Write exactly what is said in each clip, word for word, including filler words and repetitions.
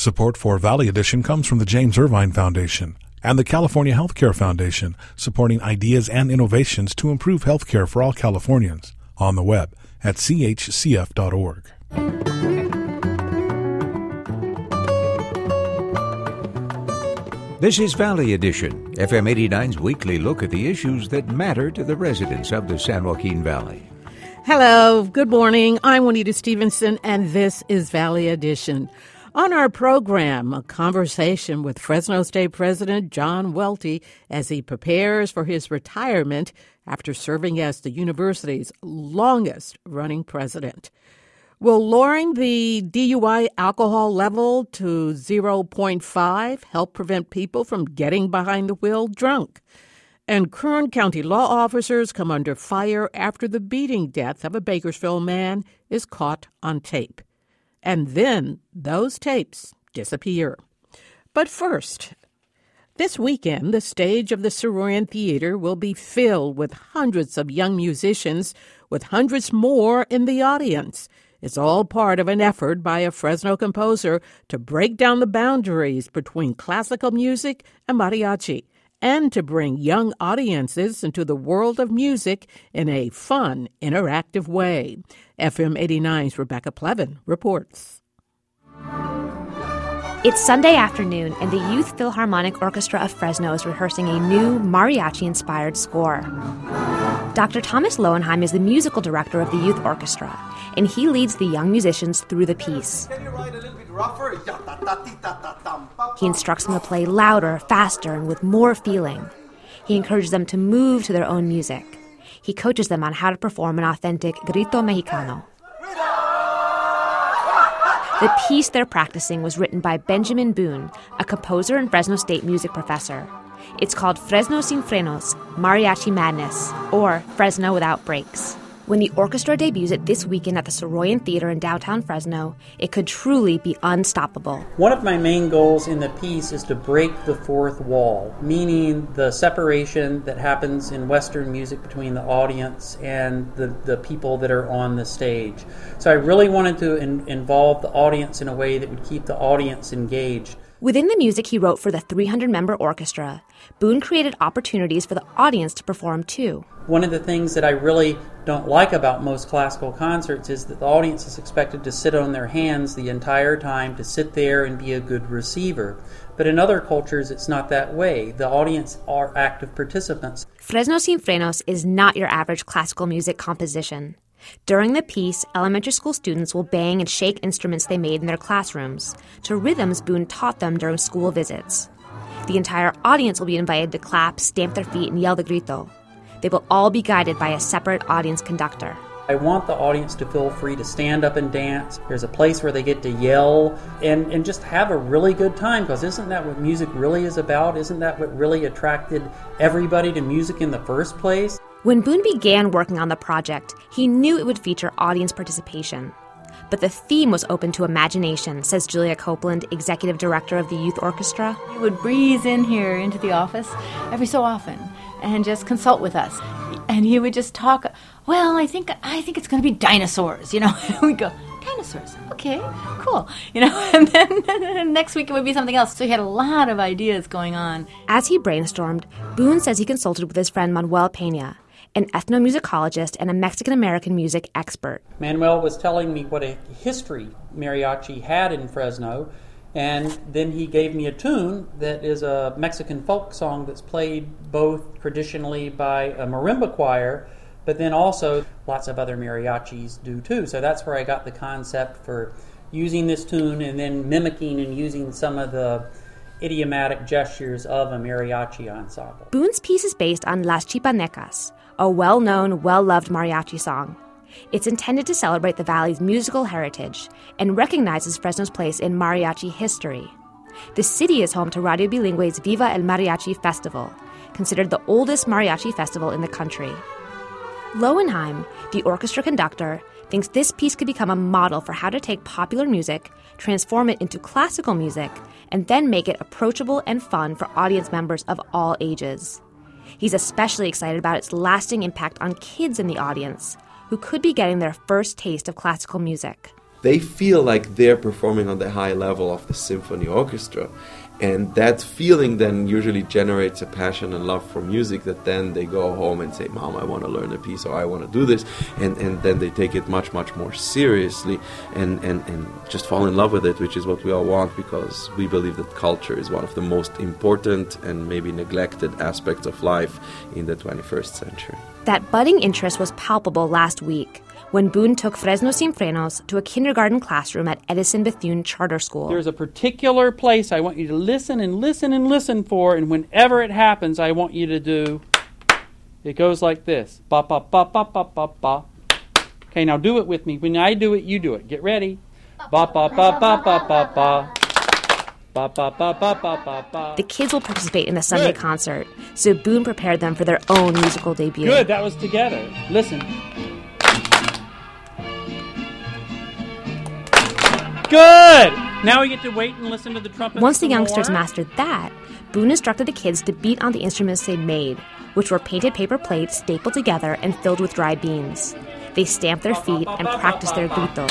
Support for Valley Edition comes from the James Irvine Foundation and the California Healthcare Foundation, supporting ideas and innovations to improve healthcare for all Californians. On the web at c h c f dot org. This is Valley Edition, F M eighty-nine's weekly look at the issues that matter to the residents of the San Joaquin Valley. Hello, good morning. I'm Juanita Stevenson, and this is Valley Edition. On our program, a conversation with Fresno State President John Welty as he prepares for his retirement after serving as the university's longest-running president. Will lowering the D U I alcohol level to zero point five help prevent people from getting behind the wheel drunk? And Kern County law officers come under fire after the beating death of a Bakersfield man is caught on tape. And then those tapes disappear. But first, this weekend, the stage of the Saroyan Theater will be filled with hundreds of young musicians, with hundreds more in the audience. It's all part of an effort by a Fresno composer to break down the boundaries between classical music and mariachi, and to bring young audiences into the world of music in a fun, interactive way. F M eighty-nine's Rebecca Plevin reports. It's Sunday afternoon, and the Youth Philharmonic Orchestra of Fresno is rehearsing a new mariachi-inspired score. Doctor Thomas Lowenheim is the musical director of the youth orchestra, and he leads the young musicians through the piece. Can you write a little bit rougher? He instructs them to play louder, faster, and with more feeling. He encourages them to move to their own music. He coaches them on how to perform an authentic grito mexicano. The piece they're practicing was written by Benjamin Boone, a composer and Fresno State music professor. It's called Fresno Sin Frenos, Mariachi Madness, or Fresno Without Breaks. When the orchestra debuts it this weekend at the Saroyan Theater in downtown Fresno, it could truly be unstoppable. One of my main goals in the piece is to break the fourth wall, meaning the separation that happens in Western music between the audience and the, the people that are on the stage. So I really wanted to in, involve the audience in a way that would keep the audience engaged. Within the music he wrote for the three hundred member orchestra, Boone created opportunities for the audience to perform too. One of the things that I really don't like about most classical concerts is that the audience is expected to sit on their hands the entire time, to sit there and be a good receiver. But in other cultures, it's not that way. The audience are active participants. Fresno Sin Frenos is not your average classical music composition. During the piece, elementary school students will bang and shake instruments they made in their classrooms to rhythms Boone taught them during school visits. The entire audience will be invited to clap, stamp their feet, and yell the grito. They will all be guided by a separate audience conductor. I want the audience to feel free to stand up and dance. There's a place where they get to yell and, and just have a really good time, because isn't that what music really is about? Isn't that what really attracted everybody to music in the first place? When Boone began working on the project, he knew it would feature audience participation. But the theme was open to imagination, says Julia Copeland, executive director of the youth orchestra. He would breeze in here into the office every so often and just consult with us. And he would just talk, well, I think I think it's going to be dinosaurs, you know. We'd go, dinosaurs, okay, cool. You know, and then next week it would be something else. So he had a lot of ideas going on. As he brainstormed, Boone says he consulted with his friend Manuel Pena, an ethnomusicologist and a Mexican-American music expert. Manuel was telling me what a history mariachi had in Fresno, and then he gave me a tune that is a Mexican folk song that's played both traditionally by a marimba choir, but then also lots of other mariachis do too. So that's where I got the concept for using this tune and then mimicking and using some of the idiomatic gestures of a mariachi ensemble. Boone's piece is based on Las Chipanecas, a well-known, well-loved mariachi song. It's intended to celebrate the valley's musical heritage and recognizes Fresno's place in mariachi history. The city is home to Radio Bilingüe's Viva el Mariachi Festival, considered the oldest mariachi festival in the country. Lowenheim, the orchestra conductor, thinks this piece could become a model for how to take popular music, transform it into classical music, and then make it approachable and fun for audience members of all ages. He's especially excited about its lasting impact on kids in the audience, who could be getting their first taste of classical music. they feel like they're performing on the high level of the symphony orchestra. And that feeling then usually generates a passion and love for music that then they go home and say, Mom, I want to learn a piece, or I want to do this. And, and then they take it much, much more seriously and, and, and just fall in love with it, which is what we all want, because we believe that culture is one of the most important and maybe neglected aspects of life in the twenty-first century. That budding interest was palpable last week when Boone took Fresno Sin Frenos to a kindergarten classroom at Edison Bethune Charter School. There's a particular place I want you to listen and listen and listen for, and whenever it happens, I want you to do, it goes like this. Ba, ba, ba, ba, ba, ba, ba. Okay, now do it with me. When I do it, you do it. Get ready. Ba, ba, ba, ba, ba, ba, ba. Ba, ba, ba, ba, ba, ba, ba. The kids will participate in the Sunday Good. concert, so Boone prepared them for their own musical debut. Good, that was together. Listen. Good! Now we get to wait and listen to the trumpet. Once the youngsters mastered that, Boone instructed the kids to beat on the instruments they made, which were painted paper plates stapled together and filled with dry beans. They stamped their feet and practiced their gritos.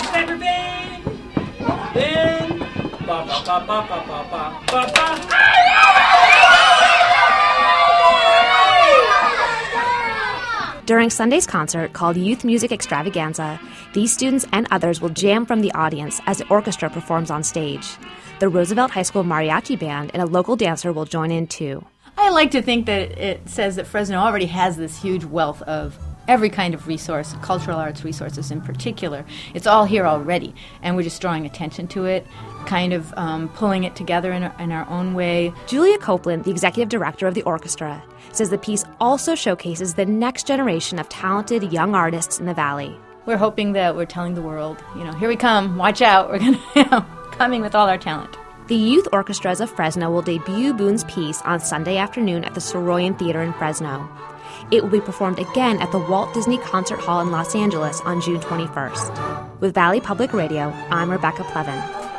During Sunday's concert, called Youth Music Extravaganza, these students and others will jam from the audience as the orchestra performs on stage. The Roosevelt High School Mariachi Band and a local dancer will join in too. I like to think that it says that Fresno already has this huge wealth of every kind of resource, cultural arts resources in particular. It's all here already, and we're just drawing attention to it, kind of um, pulling it together in our, in our own way. Julia Copeland, the executive director of the orchestra, says the piece also showcases the next generation of talented young artists in the Valley. We're hoping that we're telling the world, you know, here we come, watch out, we're going to, you know, coming with all our talent. The Youth Orchestras of Fresno will debut Boone's piece on Sunday afternoon at the Soroyan Theater in Fresno. It will be performed again at the Walt Disney Concert Hall in Los Angeles on June twenty-first. With Valley Public Radio, I'm Rebecca Plevin.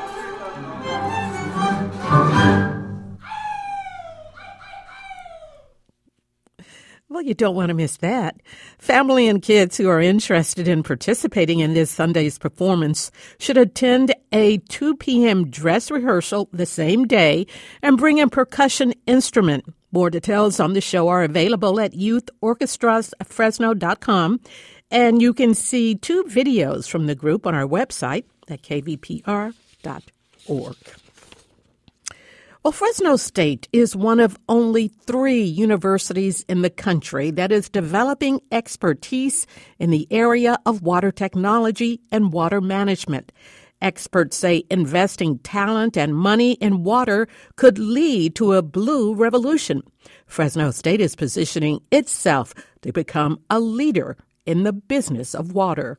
Well, you don't want to miss that. Family and kids who are interested in participating in this Sunday's performance should attend a two p.m. dress rehearsal the same day and bring a percussion instrument. More details on the show are available at youth orchestras fresno dot com, and you can see two videos from the group on our website at k v p r dot org. Well, Fresno State is one of only three universities in the country that is developing expertise in the area of water technology and water management. Experts say investing talent and money in water could lead to a blue revolution. Fresno State is positioning itself to become a leader in the business of water.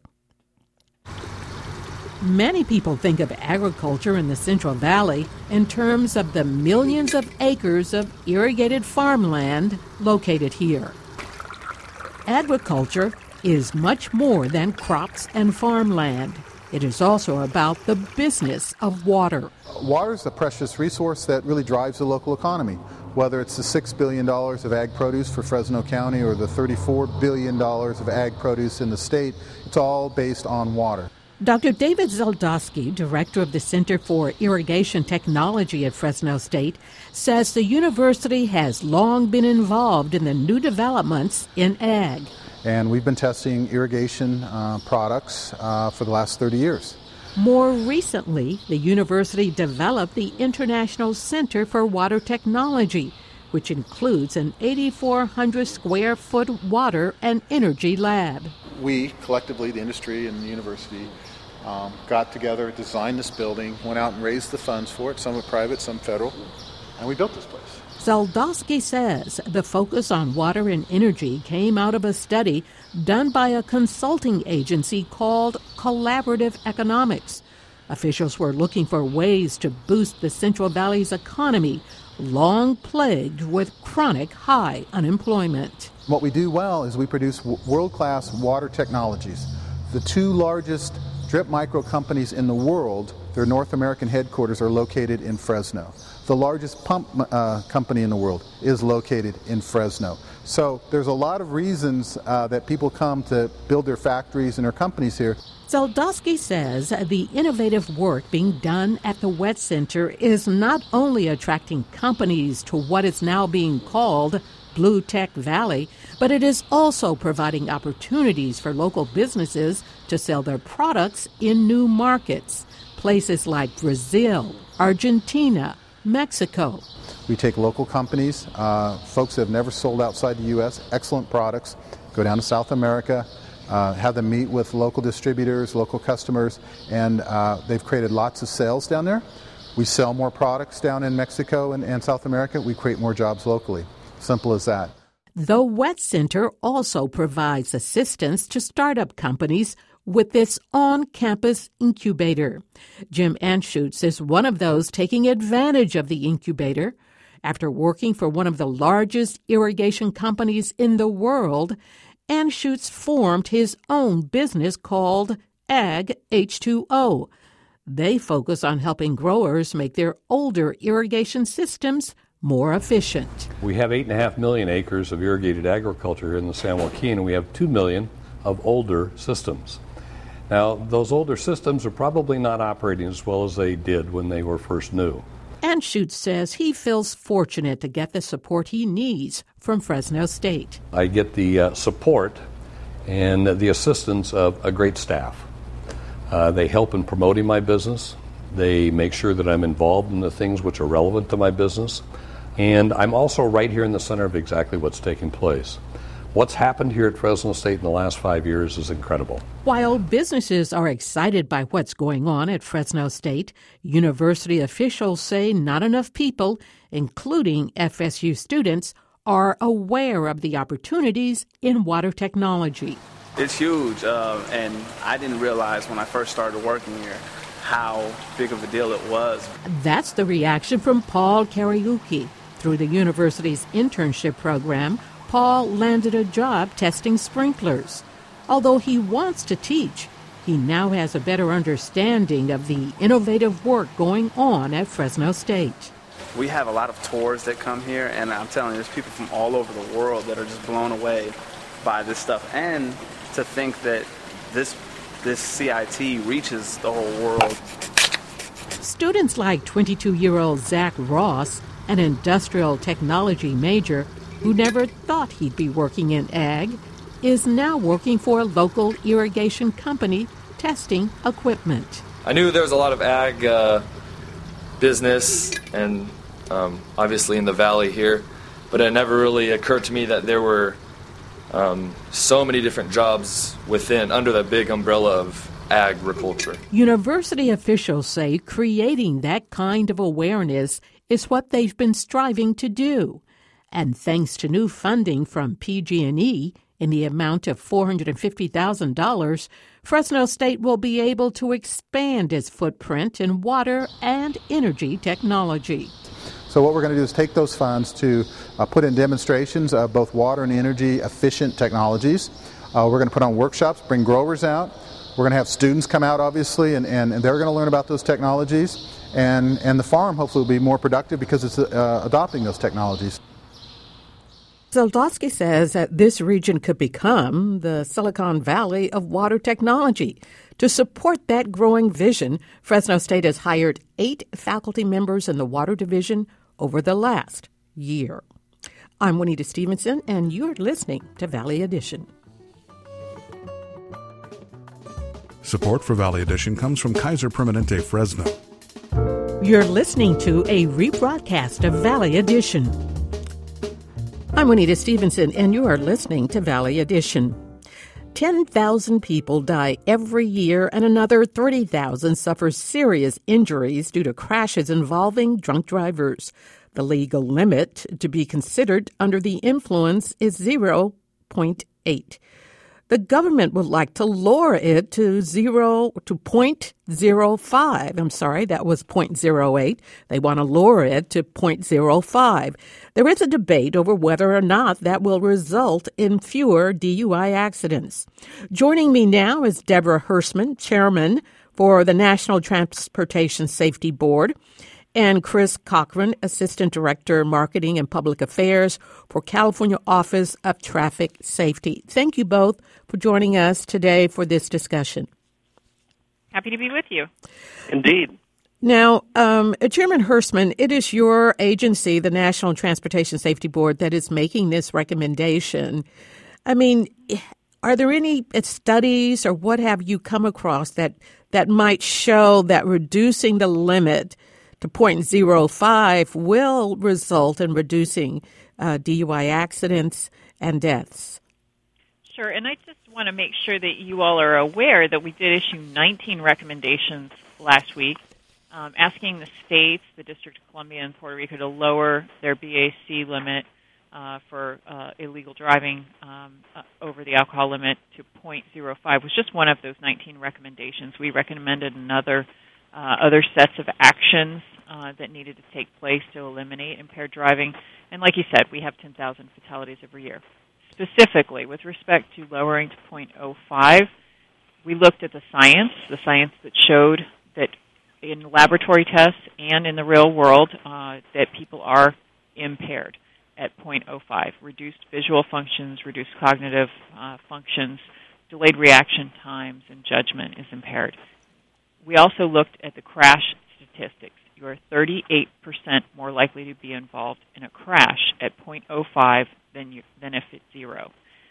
Many people think of agriculture in the Central Valley in terms of the millions of acres of irrigated farmland located here. Agriculture is much more than crops and farmland. It is also about the business of water. Water is a precious resource that really drives the local economy. Whether it's the six billion dollars of ag produce for Fresno County or the thirty-four billion dollars of ag produce in the state, it's all based on water. Doctor David Zeldowski, director of the Center for Irrigation Technology at Fresno State, says the university has long been involved in the new developments in ag. And we've been testing irrigation uh, products uh, for the last thirty years. More recently, the university developed the International Center for Water Technology, which includes an eighty-four hundred square foot water and energy lab. We, collectively, the industry and the university, um, got together, designed this building, went out and raised the funds for it, some were private, some federal, and we built this place. Zeldowski says the focus on water and energy came out of a study done by a consulting agency called Collaborative Economics. Officials were looking for ways to boost the Central Valley's economy, long plagued with chronic high unemployment. What we do well is we produce w- world-class water technologies. The two largest drip micro companies in the world their North American headquarters are located in Fresno. The largest pump uh, company in the world is located in Fresno. So there's a lot of reasons uh, that people come to build their factories and their companies here. Zeldosky says the innovative work being done at the Wet Center is not only attracting companies to what is now being called Blue Tech Valley, but it is also providing opportunities for local businesses to sell their products in new markets, places like Brazil, Argentina, Mexico. We take local companies, uh, folks that have never sold outside the U S, excellent products, go down to South America, uh, have them meet with local distributors, local customers, and uh, they've created lots of sales down there. We sell more products down in Mexico and, and South America. We create more jobs locally. Simple as that. The Wet Center also provides assistance to startup companies with its on-campus incubator. Jim Anschutz is one of those taking advantage of the incubator. After working for one of the largest irrigation companies in the world, Anschutz formed his own business called Ag H two O. They focus on helping growers make their older irrigation systems more efficient. We have eight point five million acres of irrigated agriculture here in the San Joaquin, and we have two million of older systems. Now, those older systems are probably not operating as well as they did when they were first new. Anschutz says he feels fortunate to get the support he needs from Fresno State. I get the uh, support and the assistance of a great staff. Uh, they help in promoting my business. They make sure that I'm involved in the things which are relevant to my business. And I'm also right here in the center of exactly what's taking place. What's happened here at Fresno State in the last five years is incredible. While businesses are excited by what's going on at Fresno State, university officials say not enough people, including F S U students, are aware of the opportunities in water technology. It's huge, uh, and I didn't realize when I first started working here how big of a deal it was. That's the reaction from Paul Kariuki. Through the university's internship program, Paul landed a job testing sprinklers. Although he wants to teach, he now has a better understanding of the innovative work going on at Fresno State. We have a lot of tours that come here, and I'm telling you, there's people from all over the world that are just blown away by this stuff. And to think that this this C I T reaches the whole world. Students like twenty-two-year-old Zach Ross, an industrial technology major who never thought he'd be working in ag, is now working for a local irrigation company testing equipment. I knew there was a lot of ag uh, business and um, obviously in the valley here, but it never really occurred to me that there were um, so many different jobs within, under the big umbrella of agriculture. University officials say creating that kind of awareness is what they've been striving to do. And thanks to new funding from P G and E in the amount of four hundred fifty thousand dollars, Fresno State will be able to expand its footprint in water and energy technology. So what we're going to do is take those funds to uh, put in demonstrations of both water and energy efficient technologies. Uh, we're going to put on workshops, bring growers out. We're going to have students come out, obviously, and, and, and they're going to learn about those technologies. And, and the farm, hopefully, will be more productive because it's uh, adopting those technologies. Zeldosky says that this region could become the Silicon Valley of water technology. To support that growing vision, Fresno State has hired eight faculty members in the water division over the last year. I'm Juanita Stevenson, and you're listening to Valley Edition. Support for Valley Edition comes from Kaiser Permanente Fresno. You're listening to a rebroadcast of Valley Edition. I'm Juanita Stevenson, and you are listening to Valley Edition. ten thousand people die every year, and another thirty thousand suffer serious injuries due to crashes involving drunk drivers. The legal limit to be considered under the influence is zero point eight. The government would like to lower it to zero to zero point zero five. I'm sorry, that was zero point zero eight. They want to lower it to zero point zero five. There is a debate over whether or not that will result in fewer D U I accidents. Joining me now is Deborah Hersman, chairman for the National Transportation Safety Board, and Chris Cochran, Assistant Director, Marketing and Public Affairs for California Office of Traffic Safety. Thank you both for joining us today for this discussion. Happy to be with you. Indeed. Now, um, Chairman Hersman, it is your agency, the National Transportation Safety Board, that is making this recommendation. I mean, are there any studies or what have you come across that, that might show that reducing the limit to point zero five will result in reducing uh, D U I accidents and deaths? Sure, and I just want to make sure that you all are aware that we did issue nineteen recommendations last week, um, asking the states, the District of Columbia and Puerto Rico, to lower their B A C limit uh, for uh, illegal driving um, uh, over the alcohol limit to point zero five. Was just one of those nineteen recommendations. We recommended another uh, other sets of actions uh, that needed to take place to eliminate impaired driving. And like you said, we have ten thousand fatalities every year. Specifically, with respect to lowering to point zero five, we looked at the science, the science that showed that in laboratory tests and in the real world uh, that people are impaired at point zero five. Reduced visual functions, reduced cognitive uh, functions, delayed reaction times, and judgment is impaired. We also looked at the crash statistics. You are thirty-eight percent more likely to be involved in a crash at point zero five than, you, than if it's zero.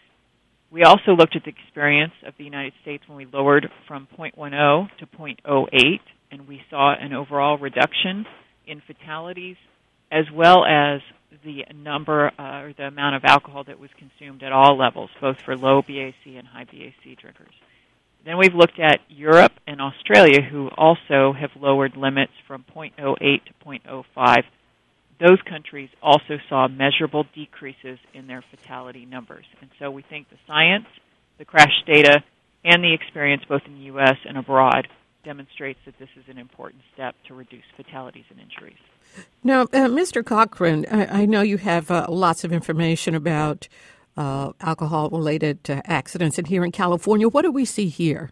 We also looked at the experience of the United States when we lowered from point one zero to point zero eight, and we saw an overall reduction in fatalities as well as the number uh, or the amount of alcohol that was consumed at all levels, both for low B A C and high B A C drinkers. Then we've looked at Europe and Australia, who also have lowered limits from point zero eight to point zero five. Those countries also saw measurable decreases in their fatality numbers. And so we think the science, the crash data, and the experience both in the U S and abroad demonstrates that this is an important step to reduce fatalities and injuries. Now, uh, Mister Cochran, I, I know you have uh, lots of information about uh, alcohol-related uh, accidents. And here in California, what do we see here?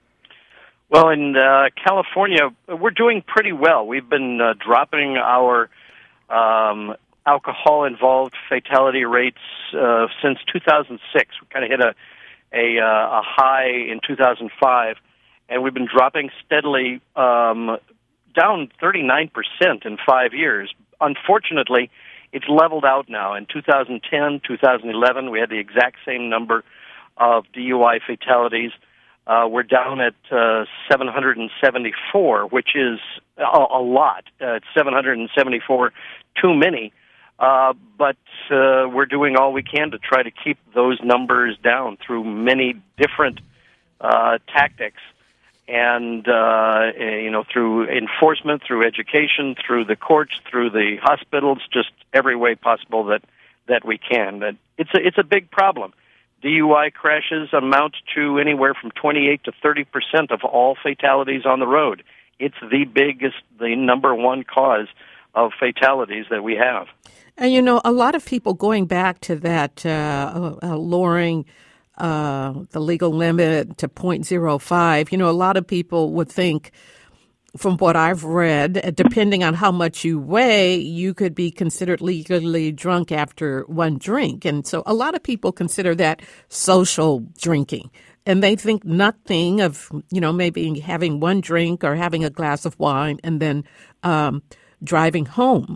Well, in uh, California, we're doing pretty well. We've been uh, dropping our um, alcohol-involved fatality rates uh, since two thousand six. We kind of hit a a, uh, a high in two thousand five, and we've been dropping steadily um, down thirty-nine percent in five years. Unfortunately, it's leveled out now. In two thousand ten, two thousand eleven, we had the exact same number of D U I fatalities. Uh, we're down at uh, seven hundred seventy-four, which is a, a lot. Uh, it's seven hundred seventy-four too many, uh, but uh, we're doing all we can to try to keep those numbers down through many different uh, tactics, and uh, you know, through enforcement, through education, through the courts, through the hospitals, just every way possible that that we can. That it's a it's a big problem. D U I crashes amount to anywhere from twenty-eight to thirty percent of all fatalities on the road. It's the biggest, the number one cause of fatalities that we have. And, you know, a lot of people going back to that uh, uh, lowering uh, the legal limit to point zero five, you know, a lot of people would think, from what I've read, depending on how much you weigh, you could be considered legally drunk after one drink. And so a lot of people consider that social drinking. And they think nothing of, you know, maybe having one drink or having a glass of wine and then um, driving home.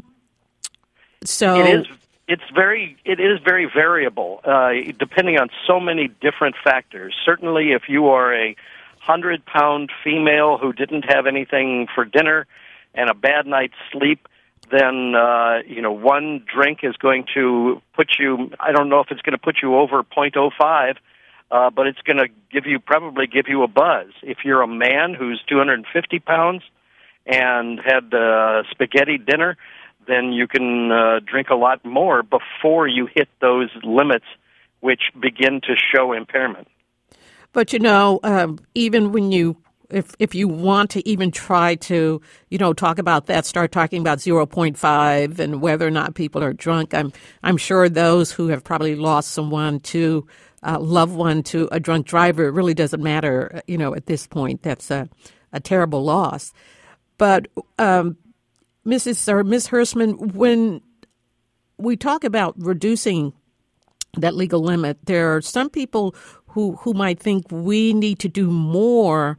So it is. It's very. It is very variable, uh, depending on so many different factors. Certainly, if you are a hundred-pound female who didn't have anything for dinner and a bad night's sleep, then uh, you know one drink is going to put you. I don't know if it's going to put you over point oh five, uh, but it's going to give you probably give you a buzz. If you're a man who's two hundred fifty pounds and had uh, spaghetti dinner, then you can uh, drink a lot more before you hit those limits, which begin to show impairment. But, you know, um, even when you, if if you want to even try to, you know, talk about that, start talking about zero point five and whether or not people are drunk, I'm I'm sure those who have probably lost someone to, uh, loved one to a drunk driver, it really doesn't matter, you know, at this point. That's a, a terrible loss. But um, Missus or Miz Hersman, when we talk about reducing that legal limit, there are some people who who might think we need to do more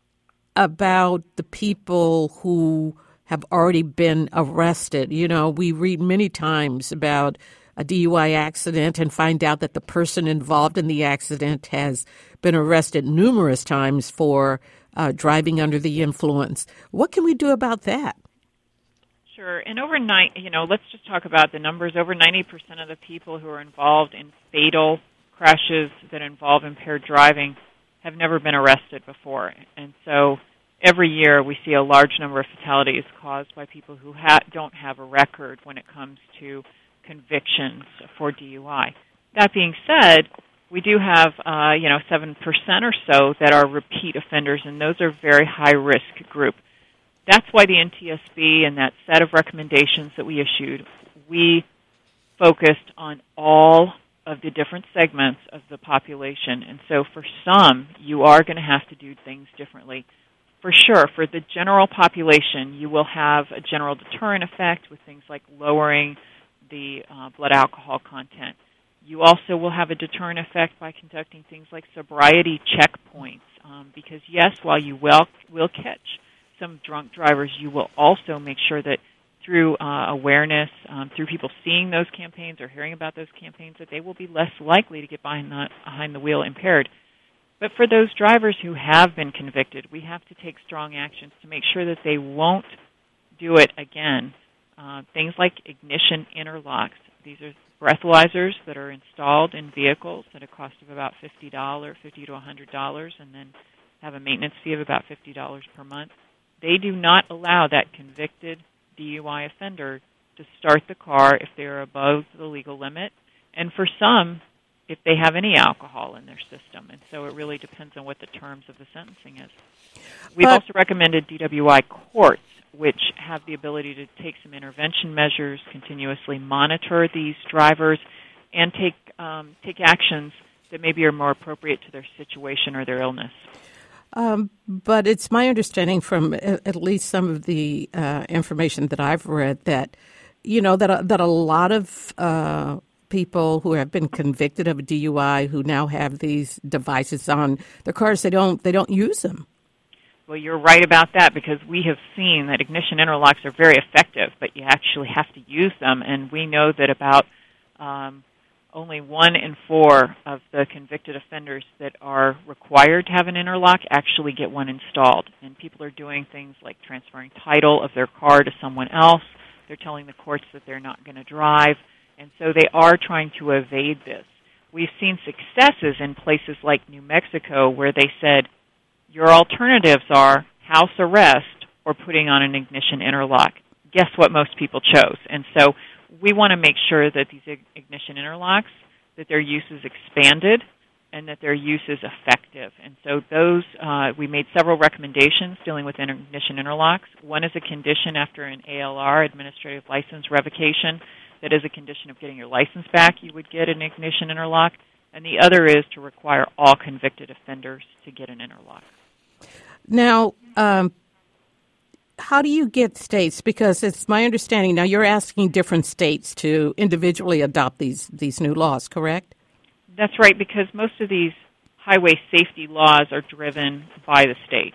about the people who have already been arrested. You know, we read many times about a D U I accident and find out that the person involved in the accident has been arrested numerous times for uh, driving under the influence. What can we do about that? Sure. And overnight, you know, let's just talk about the numbers. Over ninety percent of the people who are involved in fatal crashes that involve impaired driving have never been arrested before. And so every year we see a large number of fatalities caused by people who ha- don't have a record when it comes to convictions for D U I. That being said, we do have, uh, you know, seven percent or so that are repeat offenders, and those are a very high-risk group. That's why the N T S B and that set of recommendations that we issued, we focused on all of the different segments of the population. And so for some, you are going to have to do things differently. For sure, for the general population, you will have a general deterrent effect with things like lowering the uh, blood alcohol content. You also will have a deterrent effect by conducting things like sobriety checkpoints, um, because yes, while you will, will catch some drunk drivers, you will also make sure that through uh, awareness, um, through people seeing those campaigns or hearing about those campaigns, that they will be less likely to get behind the, behind the wheel impaired. But for those drivers who have been convicted, we have to take strong actions to make sure that they won't do it again. Uh, things like ignition interlocks. These are breathalyzers that are installed in vehicles at a cost of about fifty dollars, fifty to one hundred dollars, and then have a maintenance fee of about fifty dollars per month. They do not allow that convicted D U I offender to start the car if they are above the legal limit, and for some, if they have any alcohol in their system. And so it really depends on what the terms of the sentencing is. We've but, also recommended D W I courts, which have the ability to take some intervention measures, continuously monitor these drivers, and take um, take actions that maybe are more appropriate to their situation or their illness. Um, but it's my understanding from at least some of the uh, information that I've read that, you know, that that a lot of uh, people who have been convicted of a D U I who now have these devices on their cars, they don't they don't use them. Well, you're right about that, because we have seen that ignition interlocks are very effective, but you actually have to use them, and we know that about um, only one in four of the convicted offenders that are required to have an interlock actually get one installed. And people are doing things like transferring title of their car to someone else. They're telling the courts that they're not going to drive, and so they are trying to evade this. We've seen successes in places like New Mexico where they said, your alternatives are house arrest or putting on an ignition interlock. Guess what most people chose? And so we want to make sure that these ignition interlocks, that their use is expanded and that their use is effective. And so those, uh, we made several recommendations dealing with ignition interlocks. One is a condition after an A L R, administrative license revocation, that is a condition of getting your license back, you would get an ignition interlock. And the other is to require all convicted offenders to get an interlock. Now, um, how do you get states? Because it's my understanding now you're asking different states to individually adopt these these new laws, correct? That's right, because most of these highway safety laws are driven by the states.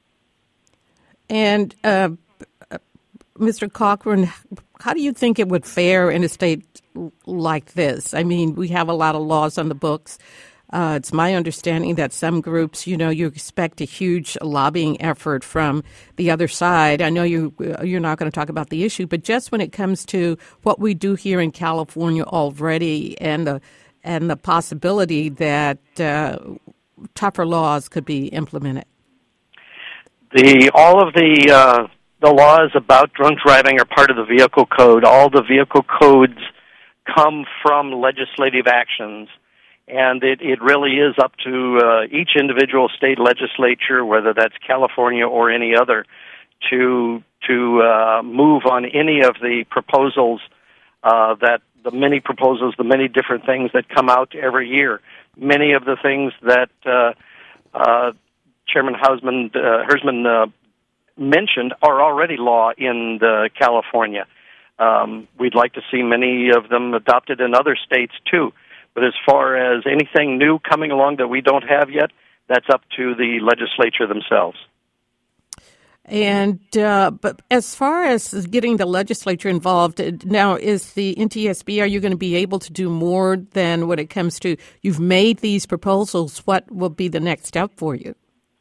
And uh, Mister Cochran, how do you think it would fare in a state like this? I mean, we have a lot of laws on the books. Uh, it's my understanding that some groups, you know, you expect a huge lobbying effort from the other side. I know you, you're not going to talk about the issue, but just when it comes to what we do here in California already and the and the possibility that uh, tougher laws could be implemented. The all of the uh, the laws about drunk driving are part of the vehicle code. All the vehicle codes come from legislative actions. And it, it really is up to uh, each individual state legislature, whether that's California or any other, to to uh, move on any of the proposals uh, that the many proposals, the many different things that come out every year. Many of the things that uh, uh, Chairman Hausman, uh, Hersman uh, mentioned are already law in the California. Um, we'd like to see many of them adopted in other states too. But as far as anything new coming along that we don't have yet, that's up to the legislature themselves. And uh, but as far as getting the legislature involved, now is the N T S B, are you going to be able to do more than when it comes to, you've made these proposals, what will be the next step for you?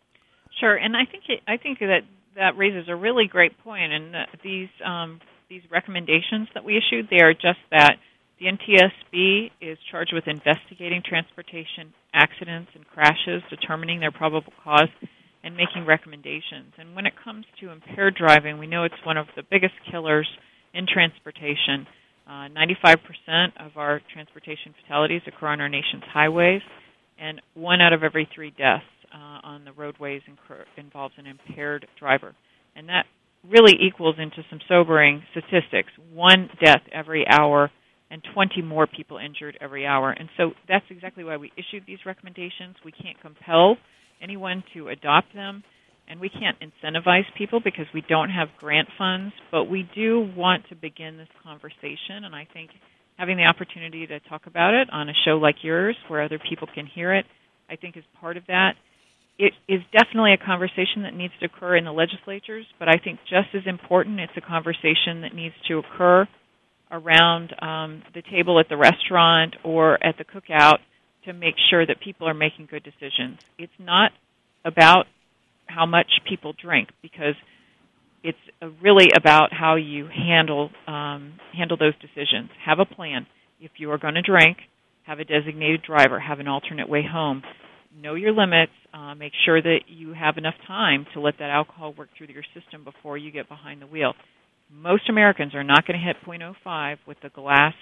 Sure, and I think it, I think that that raises a really great point, and uh, these um, these recommendations that we issued, they are just that. The N T S B is charged with investigating transportation accidents and crashes, determining their probable cause, and making recommendations. And when it comes to impaired driving, we know it's one of the biggest killers in transportation. Uh, ninety-five percent of our transportation fatalities occur on our nation's highways, and one out of every three deaths uh, on the roadways incur- involves an impaired driver. And that really equals into some sobering statistics. One death every hour and twenty more people injured every hour. And so that's exactly why we issued these recommendations. We can't compel anyone to adopt them, and we can't incentivize people because we don't have grant funds, but we do want to begin this conversation, and I think having the opportunity to talk about it on a show like yours where other people can hear it, I think is part of that. It is definitely a conversation that needs to occur in the legislatures, but I think just as important, it's a conversation that needs to occur around um, the table at the restaurant or at the cookout to make sure that people are making good decisions. It's not about how much people drink, because it's really about how you handle um, handle those decisions. Have a plan. If you are going to drink, have a designated driver, have an alternate way home. Know your limits. Uh, make sure that you have enough time to let that alcohol work through your system before you get behind the wheel. Most Americans are not going to hit point oh five with a glass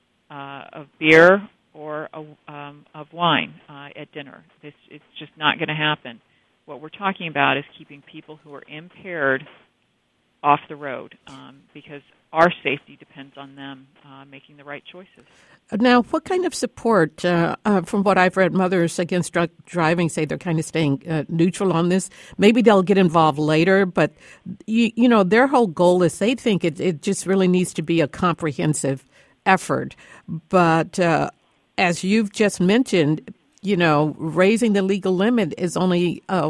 uh, of beer or a, um, of wine uh, at dinner. This, it's just not going to happen. What we're talking about is keeping people who are impaired off the road um, because our safety depends on them uh, making the right choices. Now, what kind of support, uh, uh, from what I've read, Mothers Against Drunk Driving say they're kind of staying uh, neutral on this. Maybe they'll get involved later, but, you, you know, their whole goal is they think it, it just really needs to be a comprehensive effort. But uh, as you've just mentioned, you know, raising the legal limit is only uh,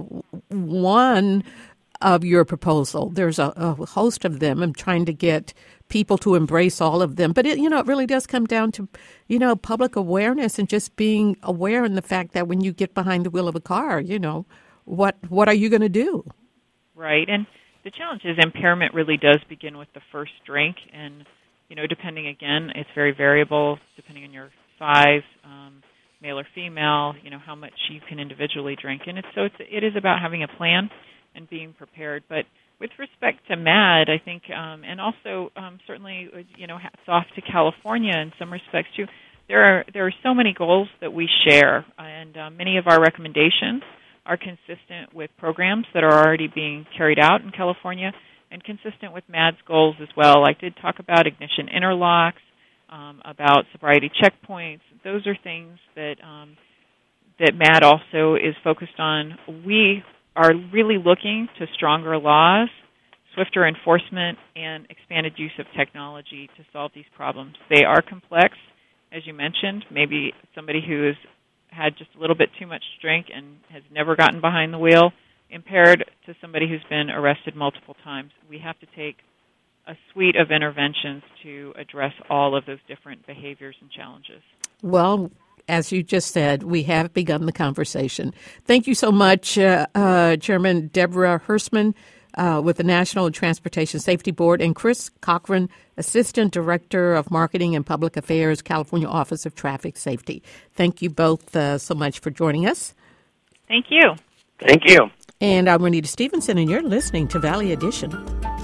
one of your proposal. There's a, a host of them. I'm trying to get people to embrace all of them. But, it, you know, it really does come down to, you know, public awareness and just being aware in the fact that when you get behind the wheel of a car, you know, what what are you going to do? Right. And the challenge is impairment really does begin with the first drink. And, you know, depending, again, it's very variable depending on your size, um, male or female, you know, how much you can individually drink. And it's, so it's, it is about having a plan and being prepared. But with respect to MADD, I think, um, and also um, certainly, you know, hats off to California in some respects too. There are there are so many goals that we share, and uh, many of our recommendations are consistent with programs that are already being carried out in California, and consistent with MADD's goals as well. I did talk about ignition interlocks, um, about sobriety checkpoints. Those are things that um, that MADD also is focused on. We are really looking to stronger laws, swifter enforcement, and expanded use of technology to solve these problems. They are complex, as you mentioned. Maybe somebody who has had just a little bit too much to drink and has never gotten behind the wheel, impaired to somebody who's been arrested multiple times. We have to take a suite of interventions to address all of those different behaviors and challenges. Well, as you just said, we have begun the conversation. Thank you so much, uh, uh, Chairman Deborah Hersman uh, with the National Transportation Safety Board, and Chris Cochran, Assistant Director of Marketing and Public Affairs, California Office of Traffic Safety. Thank you both uh, so much for joining us. Thank you. Thank you. And I'm Juanita Stevenson, and you're listening to Valley Edition.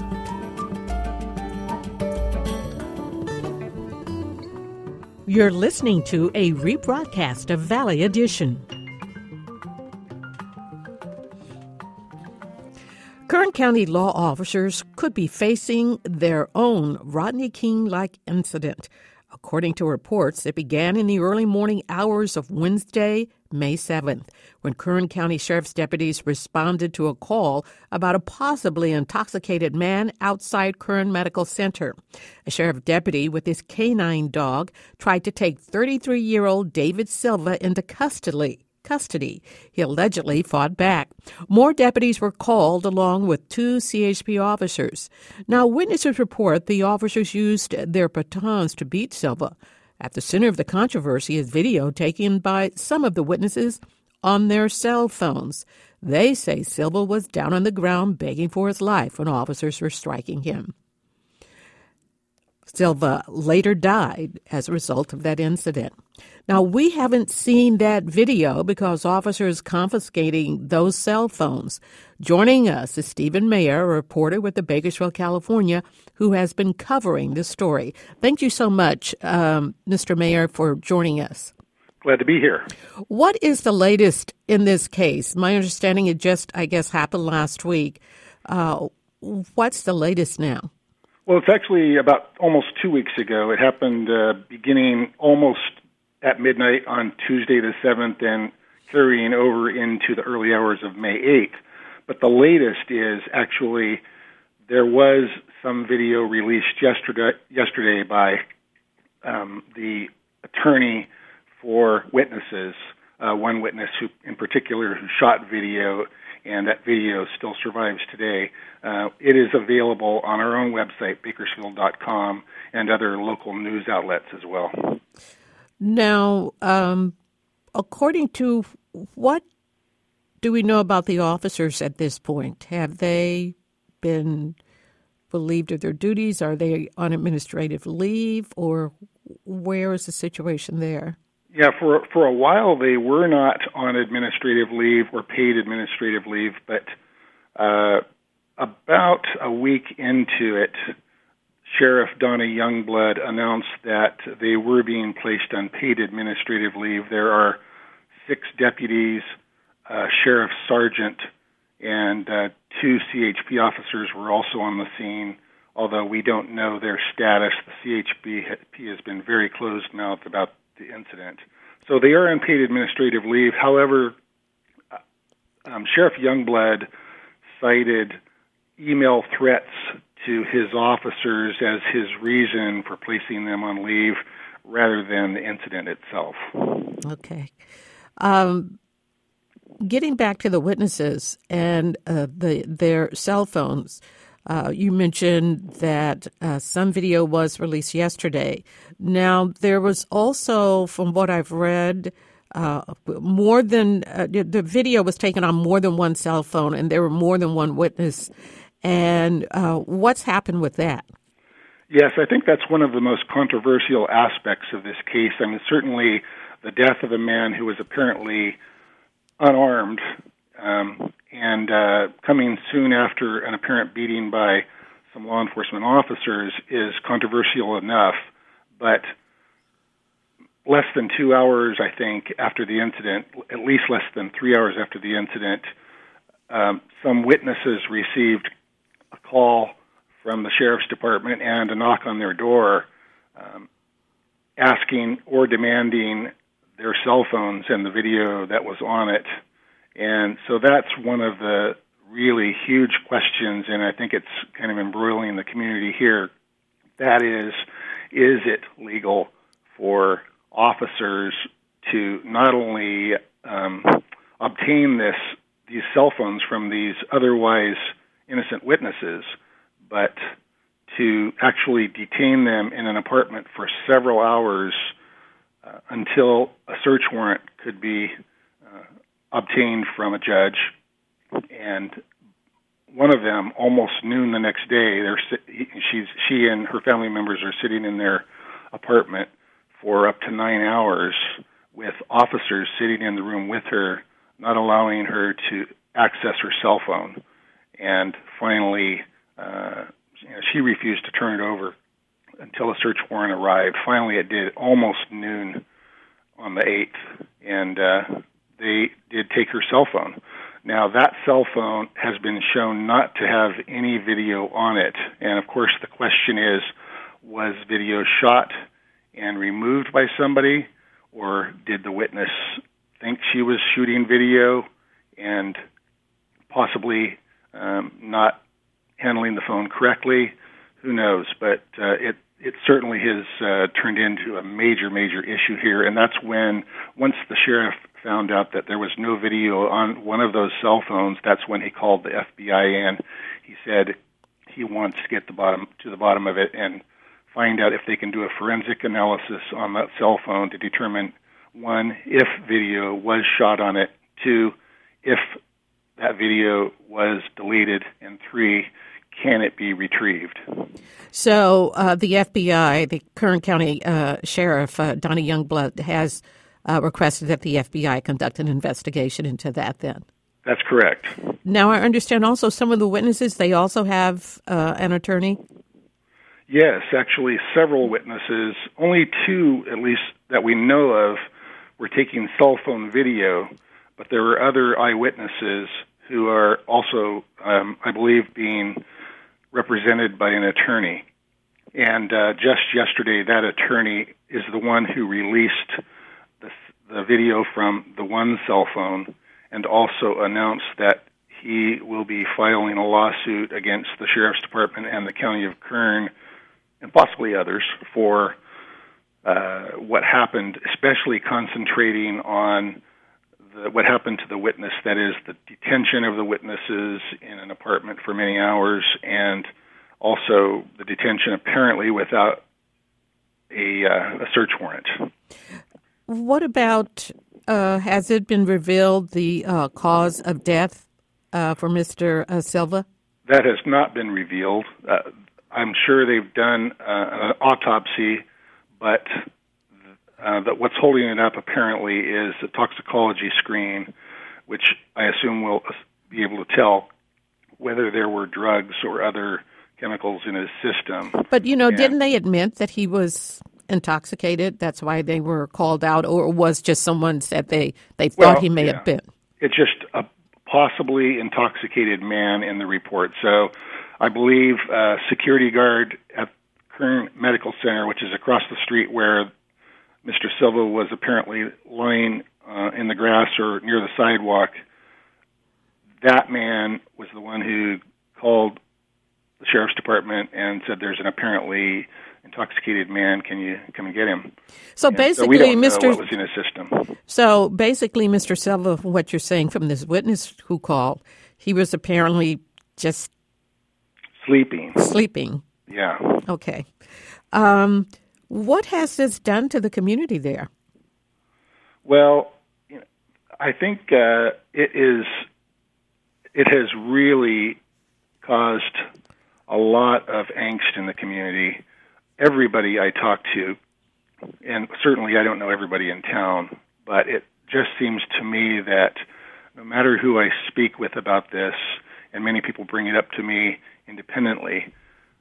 You're listening to a rebroadcast of Valley Edition. Kern County law officers could be facing their own Rodney King-like incident. According to reports, it began in the early morning hours of Wednesday, May seventh, when Kern County Sheriff's deputies responded to a call about a possibly intoxicated man outside Kern Medical Center. A sheriff deputy with his canine dog tried to take thirty-three-year-old David Silva into custody. Custody. He allegedly fought back. More deputies were called along with two C H P officers. Now, witnesses report the officers used their batons to beat Silva. At the center of the controversy is video taken by some of the witnesses on their cell phones. They say Silva was down on the ground begging for his life when officers were striking him. Silva later died as a result of that incident. Now, we haven't seen that video because officers confiscating those cell phones. Joining us is Stephen Mayer, a reporter with the Bakersfield, California, who has been covering this story. Thank you so much, um, Mister Mayer, for joining us. Glad to be here. What is the latest in this case? My understanding it just, I guess, happened last week. Uh, what's the latest now? Well, it's actually about almost two weeks ago. It happened uh, beginning almost at midnight on Tuesday the seventh and carrying over into the early hours of May eighth. But the latest is actually there was some video released yesterday, yesterday by um, the attorney for witnesses, uh, one witness who, in particular, who shot video, and that video still survives today. Uh, it is available on our own website, bakersfield dot com, and other local news outlets as well. Now, um, according to what do we know about the officers at this point? Have they been relieved of their duties? Are they on administrative leave, or where is the situation there? Yeah, for for a while they were not on administrative leave or paid administrative leave, but uh, about a week into it, Sheriff Donna Youngblood announced that they were being placed on paid administrative leave. There are six deputies, a sheriff sergeant, and uh, two C H P officers were also on the scene, although we don't know their status. The C H P has been very closed-mouthed about the incident. So they are on paid administrative leave. However, um, Sheriff Youngblood cited email threats to his officers as his reason for placing them on leave rather than the incident itself. Okay. Um, getting back to the witnesses and uh, the their cell phones, Uh, you mentioned that uh, some video was released yesterday. Now, there was also, from what I've read, uh, more than uh, the video was taken on more than one cell phone, and there were more than one witness. And uh, what's happened with that? Yes, I think that's one of the most controversial aspects of this case. I mean, certainly the death of a man who was apparently unarmed, um, and uh, coming soon after an apparent beating by some law enforcement officers is controversial enough, but less than two hours, I think, after the incident, at least less than three hours after the incident, um, some witnesses received a call from the sheriff's department and a knock on their door um, asking or demanding their cell phones and the video that was on it. And so that's one of the really huge questions, and I think it's kind of embroiling the community here. That is, is it legal for officers to not only um, obtain this these cell phones from these otherwise innocent witnesses, but to actually detain them in an apartment for several hours uh, until a search warrant could be uh, obtained from a judge. And one of them, almost noon the next day, they're she's she and her family members are sitting in their apartment for up to nine hours with officers sitting in the room with her, not allowing her to access her cell phone. And finally, uh, you know, she refused to turn it over until a search warrant arrived. Finally, it did almost noon on the eighth, and uh, they did take her cell phone. Now, that cell phone has been shown not to have any video on it. And, of course, the question is, was video shot and removed by somebody, or did the witness think she was shooting video and possibly um, not handling the phone correctly? Who knows? But uh, it it certainly has uh, turned into a major, major issue here, and that's when, once the sheriff found out that there was no video on one of those cell phones, that's when he called the F B I in. He said he wants to get the bottom to the bottom of it and find out if they can do a forensic analysis on that cell phone to determine, one, if video was shot on it, two, if that video was deleted, and three, can it be retrieved? So uh, the F B I, the Kern County uh, Sheriff, uh, Donnie Youngblood, has uh, requested that the F B I conduct an investigation into that then. That's correct. Now, I understand also some of the witnesses, they also have uh, an attorney? Yes, actually several witnesses, only two at least that we know of, were taking cell phone video, but there were other eyewitnesses who are also, um, I believe, being represented by an attorney. And uh, just yesterday, that attorney is the one who released the, the video from the one cell phone and also announced that he will be filing a lawsuit against the Sheriff's Department and the County of Kern, and possibly others, for uh, what happened, especially concentrating on the, what happened to the witness, that is, the detention of the witnesses in an apartment for many hours, and also the detention apparently without a, uh, a search warrant. What about, uh, has it been revealed the uh, cause of death uh, for Mister Uh, Silva? That has not been revealed. Uh, I'm sure they've done uh, an autopsy, but uh, that what's holding it up apparently is a toxicology screen, which I assume will be able to tell whether there were drugs or other chemicals in his system. But, you know, and, didn't they admit that he was intoxicated? That's why they were called out, or was just someone said they, they thought well, he may yeah. have been? It's just a possibly intoxicated man in the report. So I believe a security guard at Kern Medical Center, which is across the street where Mister Silva was apparently lying uh, in the grass or near the sidewalk, that man was the one who called the Sheriff's Department and said there's an apparently intoxicated man, can you come and get him? So and basically, so we don't Mister know what was in his system. So basically, Mister Silva, from what you're saying from this witness who called, he was apparently just sleeping. Sleeping. Yeah. Okay. Um, what has this done to the community there? Well, you know, I think uh, it is. It has really caused a lot of angst in the community. Everybody I talk to, and certainly I don't know everybody in town, but it just seems to me that no matter who I speak with about this, and many people bring it up to me independently,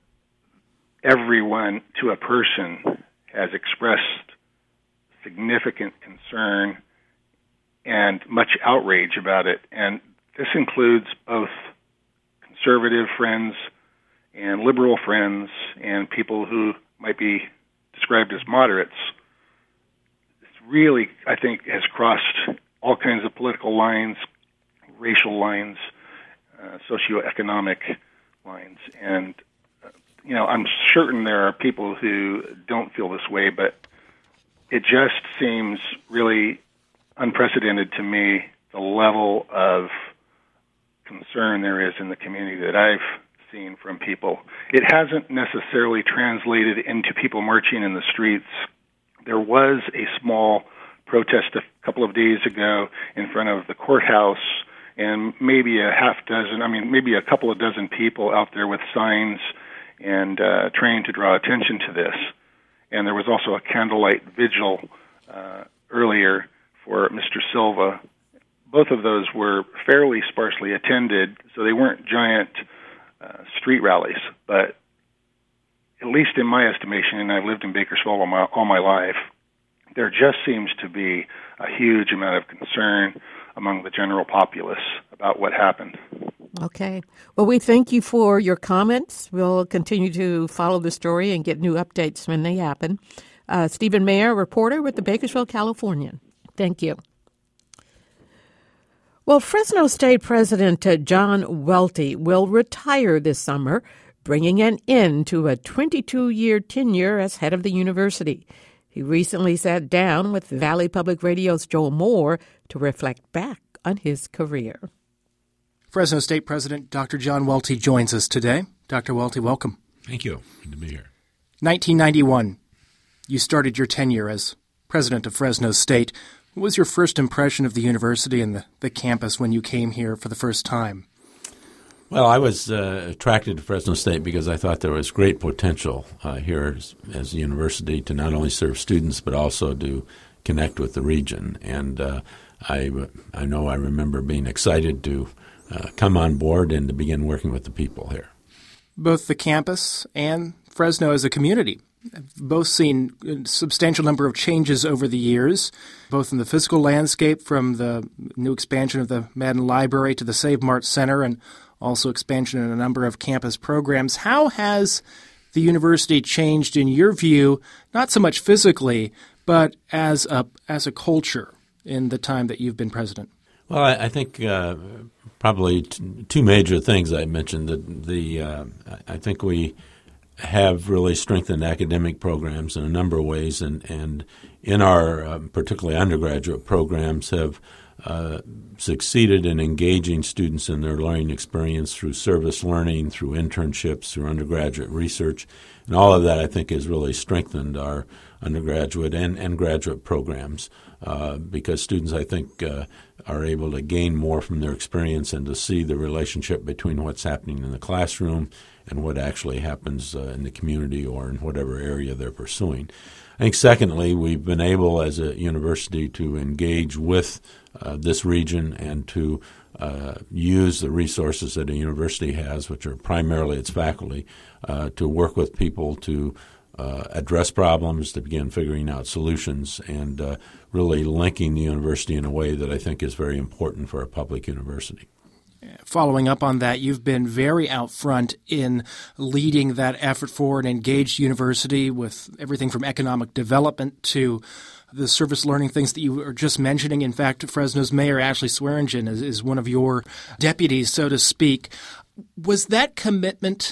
everyone to a person has expressed significant concern and much outrage about it. And this includes both conservative friends and liberal friends and people who might be described as moderates. It's really, I think, has crossed all kinds of political lines, racial lines, uh, socioeconomic lines. And, uh, you know, I'm certain there are people who don't feel this way, but it just seems really unprecedented to me, the level of concern there is in the community that I've seen from people. It hasn't necessarily translated into people marching in the streets. There was a small protest a couple of days ago in front of the courthouse, and maybe a half dozen, I mean, maybe a couple of dozen people out there with signs and uh, trying to draw attention to this. And there was also a candlelight vigil uh, earlier for Mister Silva. Both of those were fairly sparsely attended, so they weren't giant uh, street rallies. But at least in my estimation, and I've lived in Bakersfield all my, all my life, there just seems to be a huge amount of concern among the general populace about what happened. Okay. Well, we thank you for your comments. We'll continue to follow the story and get new updates when they happen. Uh, Stephen Mayer, reporter with the Bakersfield Californian. Thank you. Well, Fresno State President uh, John Welty will retire this summer, bringing an end to a twenty-two-year tenure as head of the university. He recently sat down with Valley Public Radio's Joel Moore to reflect back on his career. Fresno State President Doctor John Welty joins us today. Doctor Welty, welcome. Thank you. Good to be here. nineteen ninety-one, you started your tenure as president of Fresno State. What was your first impression of the university and the, the campus when you came here for the first time? Well, I was uh, attracted to Fresno State because I thought there was great potential uh, here as, as a university to not only serve students but also to connect with the region. And uh, I, I know I remember being excited to uh, come on board and to begin working with the people here. Both the campus and Fresno as a community have both seen a substantial number of changes over the years, both in the physical landscape from the new expansion of the Madden Library to the Save Mart Center and also expansion in a number of campus programs. How has the university changed in your view, not so much physically, but as a as a culture in the time that you've been president? Well, I, I think uh, probably t- two major things I mentioned. The, the uh, I think we have really strengthened academic programs in a number of ways, and, and in our uh, particularly undergraduate programs have uh, succeeded in engaging students in their learning experience through service learning, through internships, through undergraduate research. And all of that, I think, has really strengthened our undergraduate and, and graduate programs uh, because students, I think, uh, are able to gain more from their experience and to see the relationship between what's happening in the classroom and what actually happens uh, in the community or in whatever area they're pursuing. I think, secondly, we've been able as a university to engage with uh, this region and to uh, use the resources that a university has, which are primarily its faculty, uh, to work with people to uh, address problems, to begin figuring out solutions, and uh, really linking the university in a way that I think is very important for a public university. Following up on that, you've been very out front in leading that effort for an engaged university with everything from economic development to the service learning things that you were just mentioning. In fact, Fresno's Mayor Ashley Swearingen is, is one of your deputies, so to speak. Was that commitment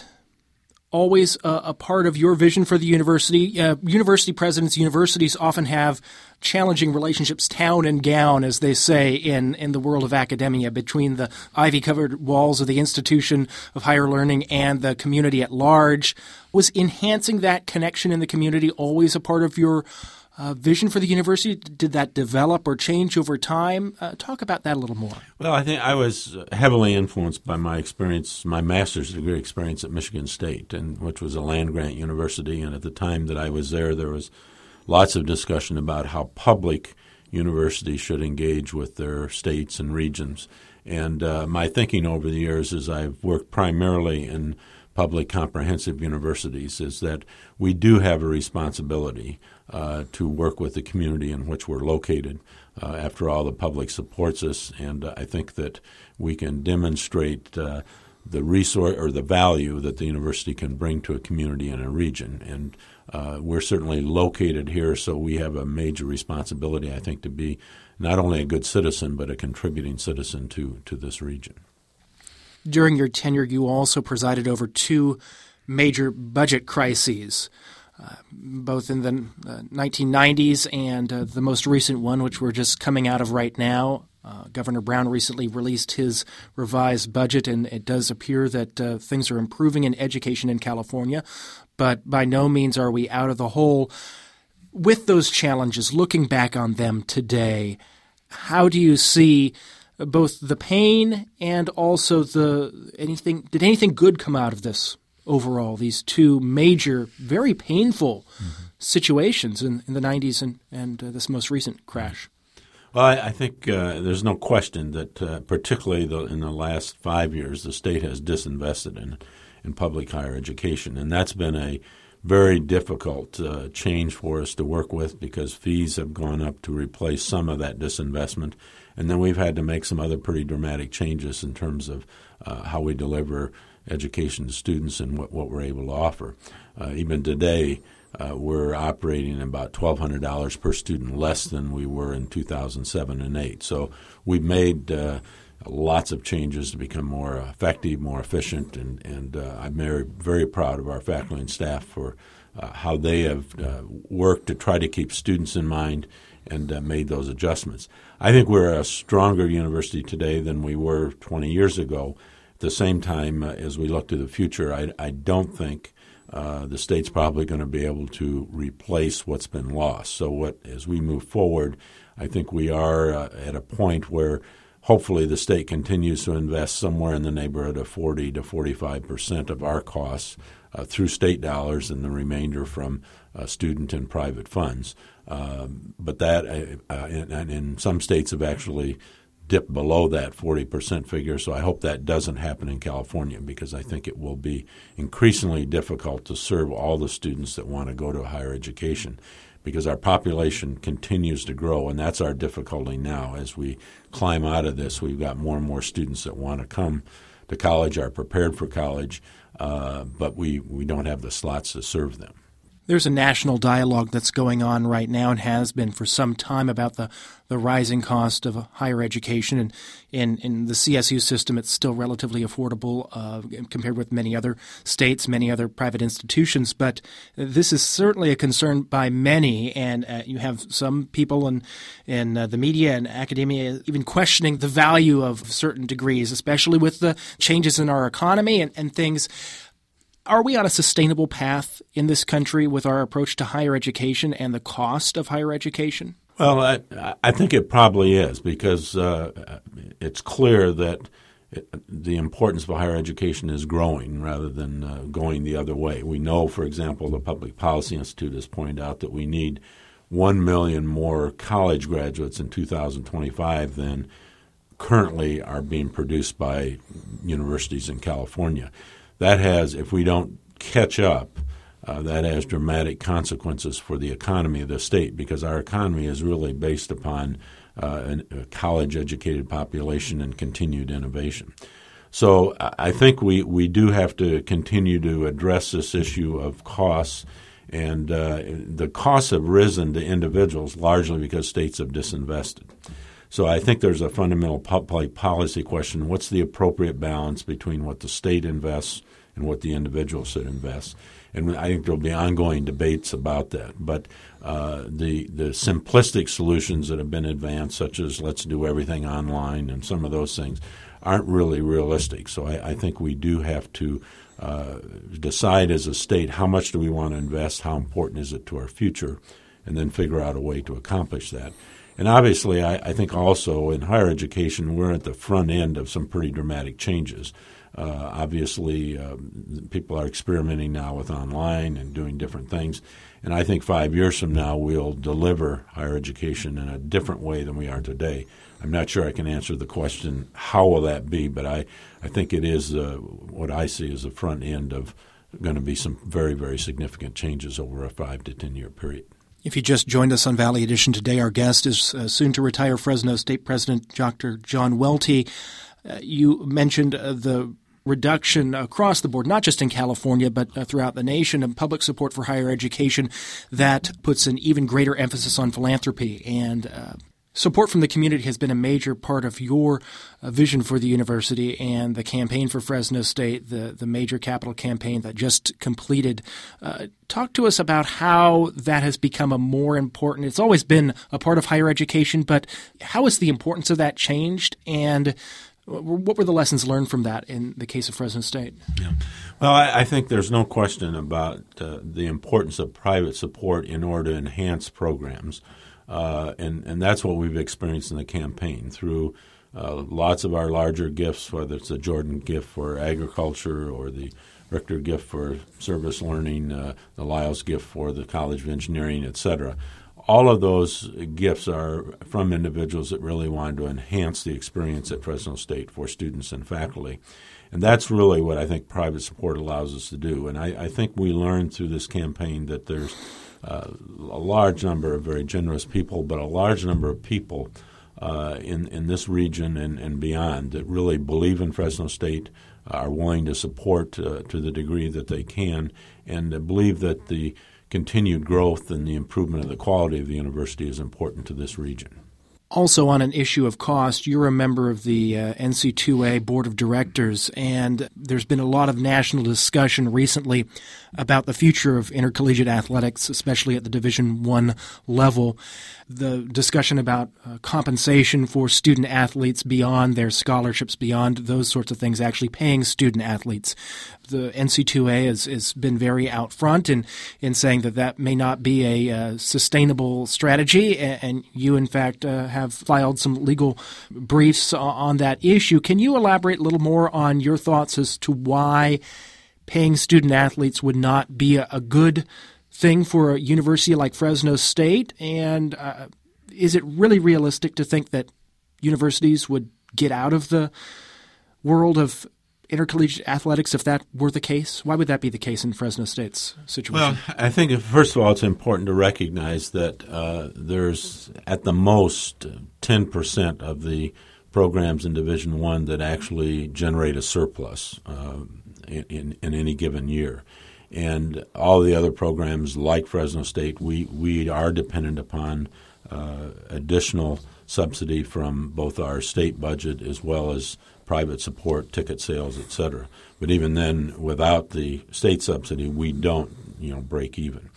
always a, a part of your vision for the university? Uh, university presidents, universities often have challenging relationships town and gown, as they say in, in the world of academia, between the ivy-covered walls of the institution of higher learning and the community at large. Was enhancing that connection in the community always a part of your uh, vision for the university? Did that develop or change over time? Uh, talk about that a little more. Well, I think I was heavily influenced by my experience, my master's degree experience at Michigan State, and which was a land-grant university. And at the time that I was there, there was lots of discussion about how public universities should engage with their states and regions. And uh, my thinking over the years, as I've worked primarily in public comprehensive universities, is that we do have a responsibility uh, to work with the community in which we're located. Uh, after all, the public supports us, and uh, I think that we can demonstrate uh, the resource or the value that the university can bring to a community and a region. And uh, we're certainly located here, so we have a major responsibility, I think, to be not only a good citizen but a contributing citizen to, to this region. During your tenure, you also presided over two major budget crises, uh, both in the uh, nineteen nineties and uh, the most recent one, which we're just coming out of right now. Uh, Governor Brown recently released his revised budget, and it does appear that uh, things are improving in education in California, but by no means are we out of the hole. With those challenges, looking back on them today, how do you see both the pain and also the anything? Did anything good come out of this overall? These two major, very painful mm-hmm. situations in, in the nineties and and uh, this most recent crash. Well, I, I think uh, there's no question that, uh, particularly the, in the last five years, the state has disinvested in in public higher education, and that's been a very difficult uh, change for us to work with because fees have gone up to replace some of that disinvestment. And then we've had to make some other pretty dramatic changes in terms of uh, how we deliver education to students and what, what we're able to offer. Uh, even today, uh, we're operating about twelve hundred dollars per student less than we were in two thousand seven and eight. So we've made uh, lots of changes to become more effective, more efficient, and, and uh, I'm very, very proud of our faculty and staff for uh, how they have uh, worked to try to keep students in mind and uh, made those adjustments. I think we're a stronger university today than we were twenty years ago. At the same time, uh, as we look to the future, I, I don't think uh, the state's probably going to be able to replace what's been lost. So what, as we move forward, I think we are uh, at a point where hopefully the state continues to invest somewhere in the neighborhood of forty to forty-five percent of our costs uh, through state dollars and the remainder from uh, student and private funds. Um, but that, uh, uh, and in some states have actually dipped below that forty percent figure, so I hope that doesn't happen in California, because I think it will be increasingly difficult to serve all the students that want to go to higher education, because our population continues to grow, and that's our difficulty now. As we climb out of this, we've got more and more students that want to come to college, are prepared for college, uh, but we, we don't have the slots to serve them. There's a national dialogue that's going on right now and has been for some time about the, the rising cost of higher education. And in, in the C S U system, it's still relatively affordable uh, compared with many other states, many other private institutions. But this is certainly a concern by many, and uh, you have some people in, in uh, the media and academia even questioning the value of certain degrees, especially with the changes in our economy and, and things. Are we on a sustainable path in this country with our approach to higher education and the cost of higher education? Well, I, I think it probably is, because uh, it's clear that it, the importance of higher education is growing rather than uh, going the other way. We know, for example, the Public Policy Institute has pointed out that we need one million more college graduates in two thousand twenty-five than currently are being produced by universities in California. That has, if we don't catch up, uh, that has dramatic consequences for the economy of the state, because our economy is really based upon uh, an, a college-educated population and continued innovation. So I think we, we do have to continue to address this issue of costs, and uh, the costs have risen to individuals largely because states have disinvested. So I think there's a fundamental public policy question. What's the appropriate balance between what the state invests and what the individual should invest? And I think there will be ongoing debates about that. But uh, the the simplistic solutions that have been advanced, such as let's do everything online and some of those things, aren't really realistic. So I, I think we do have to uh, decide as a state how much do we want to invest, how important is it to our future, and then figure out a way to accomplish that. And obviously, I, I think also in higher education, we're at the front end of some pretty dramatic changes. Uh, obviously, um, people are experimenting now with online and doing different things. And I think five years from now, we'll deliver higher education in a different way than we are today. I'm not sure I can answer the question, how will that be? But I, I think it is uh, what I see as the front end of going to be some very, very significant changes over a five to ten year period. If you just joined us on Valley Edition today, our guest is uh, soon-to-retire Fresno State President Doctor John Welty. Uh, you mentioned uh, the reduction across the board, not just in California, but uh, throughout the nation, of public support for higher education that puts an even greater emphasis on philanthropy. And uh, support from the community has been a major part of your uh, vision for the university, and the campaign for Fresno State, the, the major capital campaign that just completed. Uh, talk to us about how that has become a more important, it's always been a part of higher education, but how has the importance of that changed, and what were the lessons learned from that in the case of Fresno State? Yeah. Well, I, I think there's no question about uh, the importance of private support in order to enhance programs. Uh, and, and that's what we've experienced in the campaign through uh, lots of our larger gifts, whether it's the Jordan gift for agriculture or the Richter gift for service learning, uh, the Lyles gift for the College of Engineering, et cetera. All of those gifts are from individuals that really wanted to enhance the experience at Fresno State for students and faculty. And that's really what I think private support allows us to do. And I, I think we learned through this campaign that there's uh, a large number of very generous people, but a large number of people uh, in, in this region and, and beyond that really believe in Fresno State, are willing to support uh, to the degree that they can, and uh, believe that the continued growth and the improvement of the quality of the university is important to this region. Also on an issue of cost, you're a member of the uh, N C two A Board of Directors, and there's been a lot of national discussion recently about the future of intercollegiate athletics, especially at the Division One level. The discussion about uh, compensation for student athletes beyond their scholarships, beyond those sorts of things, actually paying student athletes. The N C two A has, has been very out front in, in saying that that may not be a uh, sustainable strategy, and, and you, in fact, uh, have filed some legal briefs on that issue. Can you elaborate a little more on your thoughts as to why paying student athletes would not be a, a good thing for a university like Fresno State? And uh, is it really realistic to think that universities would get out of the world of intercollegiate athletics if that were the case? Why would that be the case in Fresno State's situation? Well, I think, first of all, it's important to recognize that uh, there's at the most ten percent of the programs in Division One that actually generate a surplus uh, in, in, in any given year. And all the other programs like Fresno State, we, we are dependent upon uh, additional subsidy from both our state budget as well as private support, ticket sales, et cetera. But even then, without the state subsidy, we don't, you know, break even.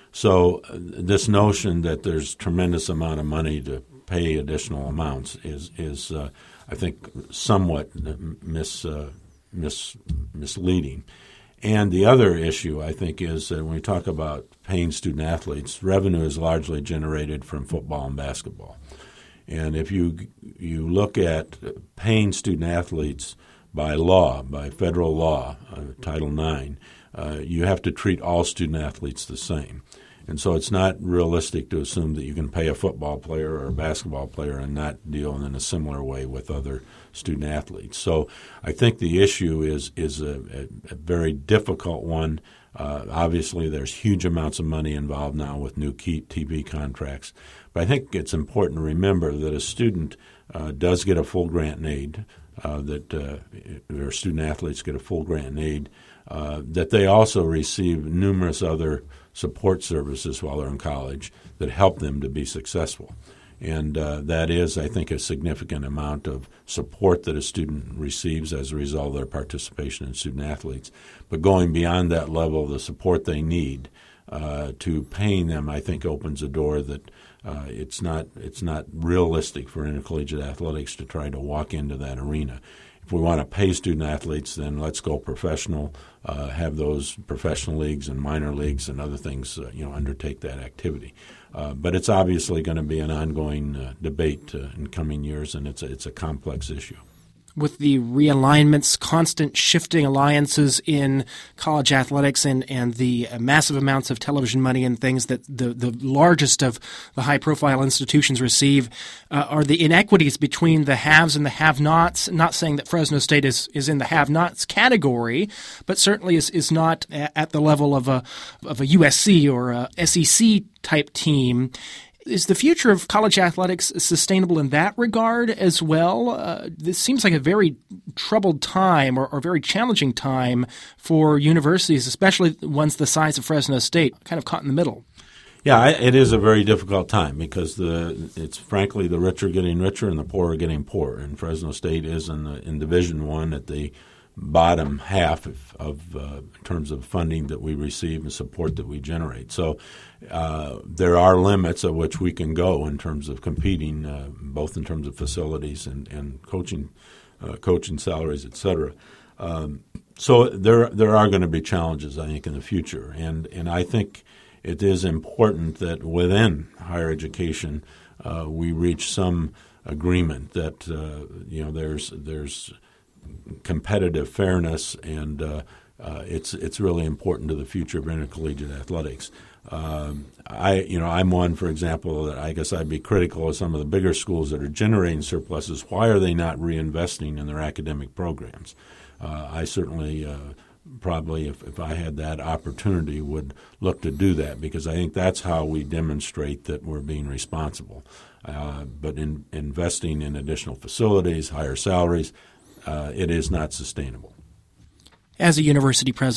So uh, this notion that there's tremendous amount of money to pay additional amounts is, is uh, I think, somewhat mis, uh, mis, misleading. And the other issue, I think, is that when we talk about paying student athletes, revenue is largely generated from football and basketball. And if you you look at paying student athletes by law, by federal law, uh, Title nine, uh, you have to treat all student athletes the same. And so it's not realistic to assume that you can pay a football player or a basketball player and not deal in a similar way with other student athletes. So I think the issue is is a, a, a very difficult one. Uh, obviously, there's huge amounts of money involved now with new T V contracts. But I think it's important to remember that a student uh, does get a full grant and aid, uh, that uh, their student athletes get a full grant and aid, uh, that they also receive numerous other support services while they're in college that help them to be successful. And uh, that is, I think, a significant amount of support that a student receives as a result of their participation in student athletes. But going beyond that level, the support they need uh, to paying them, I think, opens a door that uh, it's not it's not realistic for intercollegiate athletics to try to walk into that arena. If we want to pay student athletes, then let's go professional, uh, have those professional leagues and minor leagues and other things, uh, you know, undertake that activity. Uh, but it's obviously going to be an ongoing uh, debate uh, in coming years, and it's a, it's a complex issue. With the realignments, constant shifting alliances in college athletics, and, and the massive amounts of television money and things that the, the largest of the high-profile institutions receive, uh, are the inequities between the haves and the have-nots. Not saying that Fresno State is, is in the have-nots category, but certainly is, is not at the level of a of a U S C or a S E C type team. Is the future of college athletics sustainable in that regard as well? Uh, this seems like a very troubled time or, or very challenging time for universities, especially ones the size of Fresno State, kind of caught in the middle. Yeah, I, it is a very difficult time because the it's frankly the rich are getting richer and the poor are getting poorer. And Fresno State is in, the, in Division One at the bottom half of, of uh, in terms of funding that we receive and support that we generate. So uh, there are limits at which we can go in terms of competing, uh, both in terms of facilities and, and coaching, uh, coaching salaries, et cetera. Um, so there there are going to be challenges, I think, in the future. And, and I think it is important that within higher education uh, we reach some agreement that uh, you know there's there's competitive fairness, and uh, uh, it's it's really important to the future of intercollegiate athletics. Um, I you know I'm one, for example, that I guess I'd be critical of some of the bigger schools that are generating surpluses. Why are they not reinvesting in their academic programs? Uh, I certainly uh, probably, if, if I had that opportunity, would look to do that, because I think that's how we demonstrate that we're being responsible. Uh, but in investing in additional facilities, higher salaries, Uh, it is not sustainable. As a university president,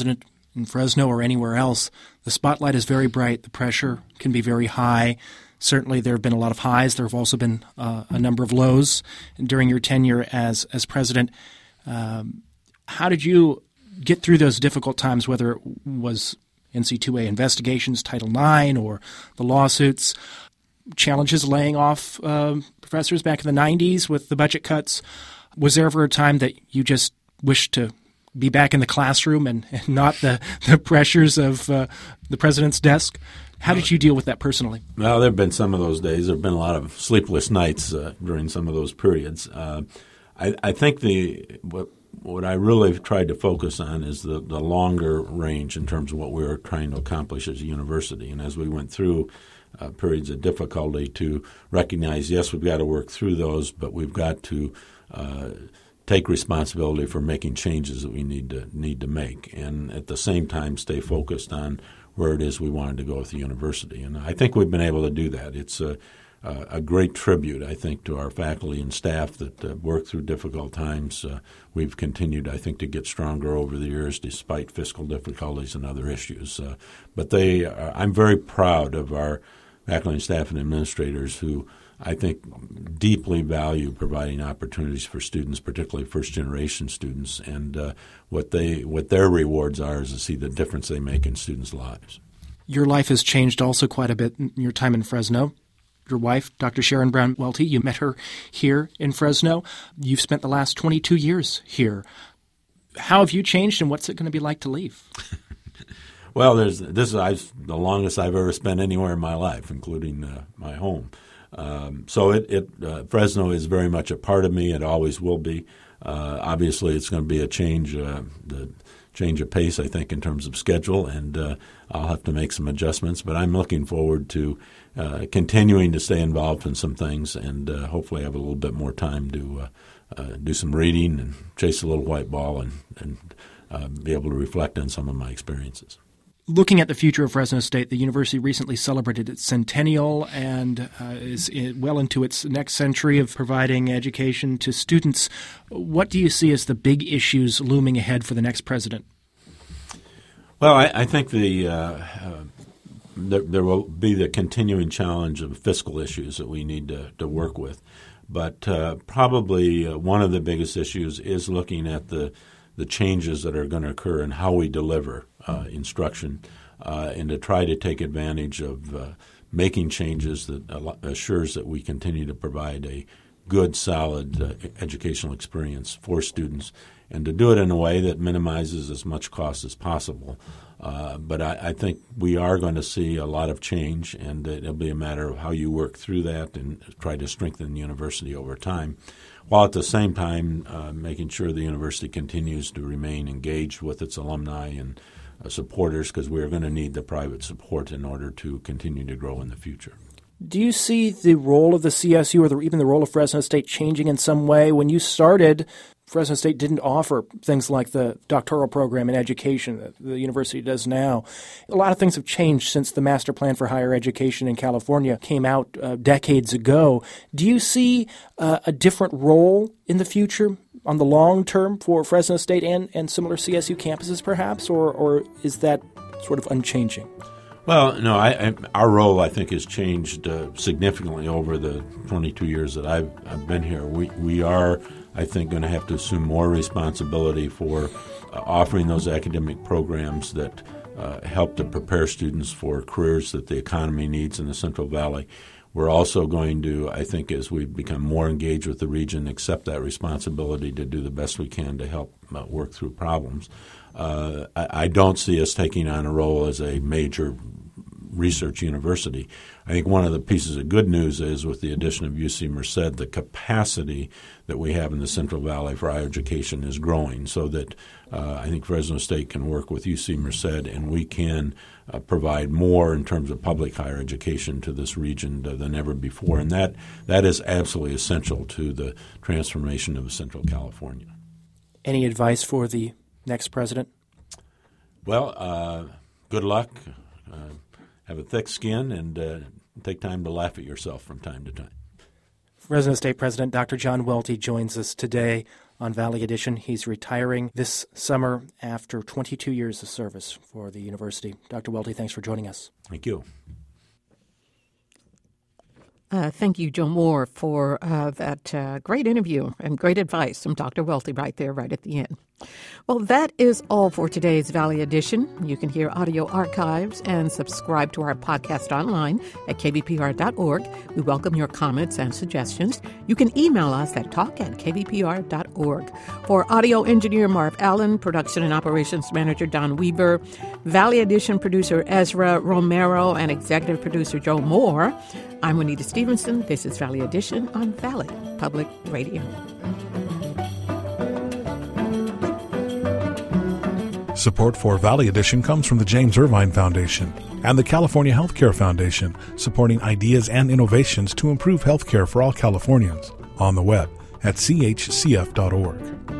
in Fresno or anywhere else, the spotlight is very bright. The pressure can be very high. Certainly there have been a lot of highs. There have also been uh, a number of lows during your tenure as, as president. Um, how did you get through those difficult times, whether it was N C two A investigations, Title nine, or the lawsuits, challenges laying off uh, professors back in the nineties with the budget cuts? Was there ever a time that you just wished to be back in the classroom and, and not the, the pressures of uh, the president's desk? How did you deal with that personally? Well, there have been some of those days. There have been a lot of sleepless nights uh, during some of those periods. Uh, I, I think the what, what I really tried to focus on is the, the longer range in terms of what we were trying to accomplish as a university. And as we went through uh, periods of difficulty, to recognize, yes, we've got to work through those, but we've got to uh, take responsibility for making changes that we need to need to make, and at the same time stay focused on where it is we wanted to go with the university. And I think we've been able to do that. It's a, a great tribute, I think, to our faculty and staff that uh, work through difficult times. Uh, we've continued, I think, to get stronger over the years despite fiscal difficulties and other issues. Uh, but they, uh, I'm very proud of our faculty and staff and administrators who I think deeply value providing opportunities for students, particularly first-generation students, and uh, what they what their rewards are is to see the difference they make in students' lives. Your life has changed also quite a bit in your time in Fresno. Your wife, Doctor Sharon Brown Welty, you met her here in Fresno. You've spent the last twenty-two years here. How have you changed, and what's it going to be like to leave? Well, there's this is I've, the longest I've ever spent anywhere in my life, including uh, my home. Um, so it, it uh, Fresno is very much a part of me. It always will be. Uh, obviously, it's going to be a change, uh, the change of pace, I think, in terms of schedule, and uh, I'll have to make some adjustments. But I'm looking forward to uh, continuing to stay involved in some things, and uh, hopefully have a little bit more time to uh, uh, do some reading and chase a little white ball, and, and uh, be able to reflect on some of my experiences. Looking at the future of Fresno State, the university recently celebrated its centennial and uh, is in, well into its next century of providing education to students. What do you see as the big issues looming ahead for the next president? Well, I, I think the uh, uh, there, there will be the continuing challenge of fiscal issues that we need to, to work with. But uh, probably uh, one of the biggest issues is looking at the the changes that are going to occur in how we deliver uh, instruction, uh, and to try to take advantage of uh, making changes that assures that we continue to provide a good, solid uh, educational experience for students, and to do it in a way that minimizes as much cost as possible. Uh, but I, I think we are going to see a lot of change, and it'll be a matter of how you work through that and try to strengthen the university over time, while at the same time uh, making sure the university continues to remain engaged with its alumni and uh, supporters, because we're going to need the private support in order to continue to grow in the future. Do you see the role of the C S U or the, even the role of Fresno State changing in some way? When you started, Fresno State didn't offer things like the doctoral program in education that the university does now. A lot of things have changed since the Master Plan for Higher Education in California came out uh, decades ago. Do you see uh, a different role in the future on the long term for Fresno State and, and similar C S U campuses perhaps, or, or is that sort of unchanging? Well, no, I, I, our role, I think, has changed uh, significantly over the twenty-two years that I've, I've been here. We we are, I think, going to have to assume more responsibility for uh, offering those academic programs that uh, help to prepare students for careers that the economy needs in the Central Valley. We're also going to, I think, as we become more engaged with the region, accept that responsibility to do the best we can to help uh, work through problems. Uh, I, I don't see us taking on a role as a major research university. I think one of the pieces of good news is with the addition of U C Merced, the capacity that we have in the Central Valley for higher education is growing, so that uh, I think Fresno State can work with U C Merced, and we can uh, provide more in terms of public higher education to this region than ever before. And that that is absolutely essential to the transformation of Central California. Any advice for the next president? Well, uh, good luck. Uh, have a thick skin, and uh, take time to laugh at yourself from time to time. Fresno State President Doctor John Welty joins us today on Valley Edition. He's retiring this summer after twenty-two years of service for the university. Doctor Welty, thanks for joining us. Thank you. Uh, thank you, Joe Moore, for uh, that uh, great interview and great advice from Doctor Welty right there, right at the end. Well, that is all for today's Valley Edition. You can hear audio archives and subscribe to our podcast online at k v p r dot org. We welcome your comments and suggestions. You can email us at talk at k v p r dot org. For audio engineer Marv Allen, production and operations manager Don Weber, Valley Edition producer Ezra Romero, and executive producer Joe Moore, I'm Juanita Stevenson. This is Valley Edition on Valley Public Radio. Support for Valley Edition comes from the James Irvine Foundation and the California Healthcare Foundation, supporting ideas and innovations to improve healthcare for all Californians. On the web at c h c f dot org.